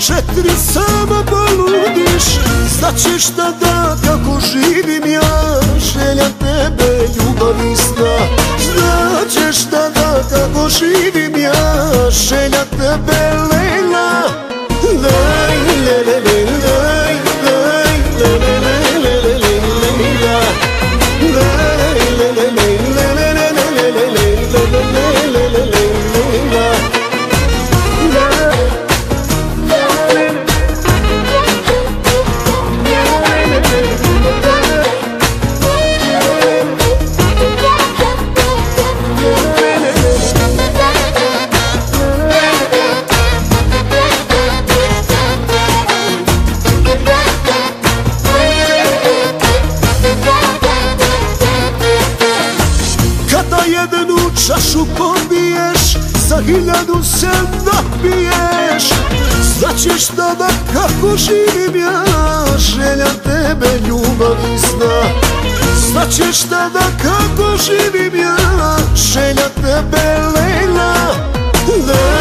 4 sama poludiš, znaćeš tada kako živim ja. Želja tebe, ljubav i sna, znaćeš tada kako živim ja. Želja tebe, Lejla, lej, lej, lej, lej, lej, lej, lej, lej, lej, lej, Lejla, lej, lej, lej, lej, lej, lej, lej, lej, lej, lej, lej, Lejla. Kada jednu čašu popiješ, za 1000 se napiješ, znaćeš tada kako živim ja. Želja tebe, ljubav i sna, znaćeš tada kako živim ja. Želja tebe, Lejla, Lejla.